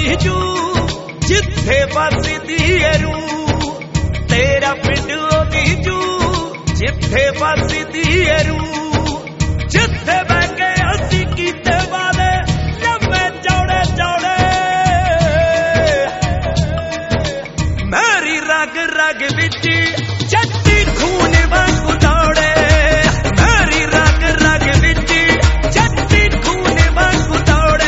दी जू जिथे बसदी रूह, तेरा पिंड दी जू जिथे बसदी रूह, जिथे बह के असी कीते वादे लम्मे चौड़े चौड़े। मेरी रग रग विच जट्टी खून वांगू दौड़े, मेरी रग रग विच जट्टी खून वांगू दौड़े।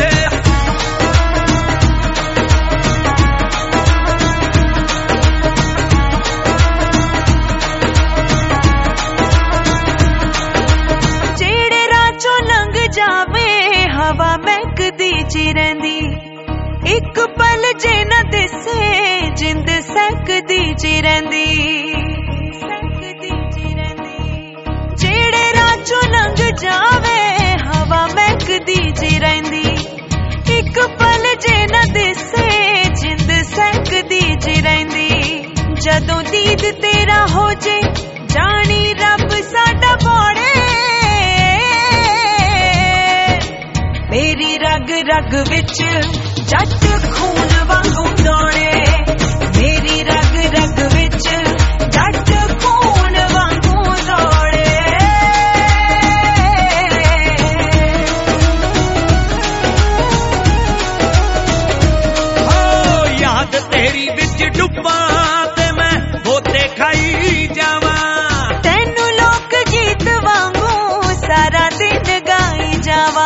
जेड़े राचों लंघ जावे हवा महकदी ची रहिंदी, एक पल जे न दिसे जिंद सहकदी ची रहिंदी। जेड़े राचों लंघ जावे हवा महकदी ची रहिंदी, एक पल जे न दिसे जिंद सहकदी ची रहिंदी। जदों दीद तेरा हो जे जानी रब साडा बौड़े, मेरी रग रग विच जट खून वांगू दौड़े, मेरी रग रग विच जट खून वांगू दौड़े। हो याद तेरी विच डुब्बा ते मैं बोते खाई जावा, तैनू लोक गीत वांगू सारा दिन गाई जावा।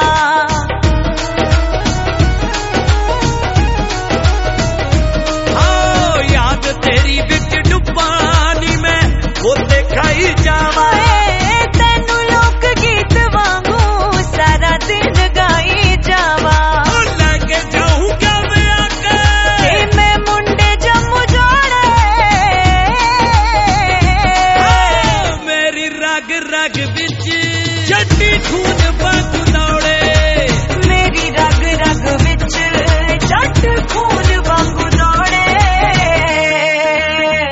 तेरी विच डुब्बा नी मैं बोते खाई जावा, तैनू लोक गीत वांगू सारा दिन गाई जावा। लगे जाऊंगा मैं आके मैं मुंडे जम्मू जोड़े, मेरी रग रग विच जट्टी खून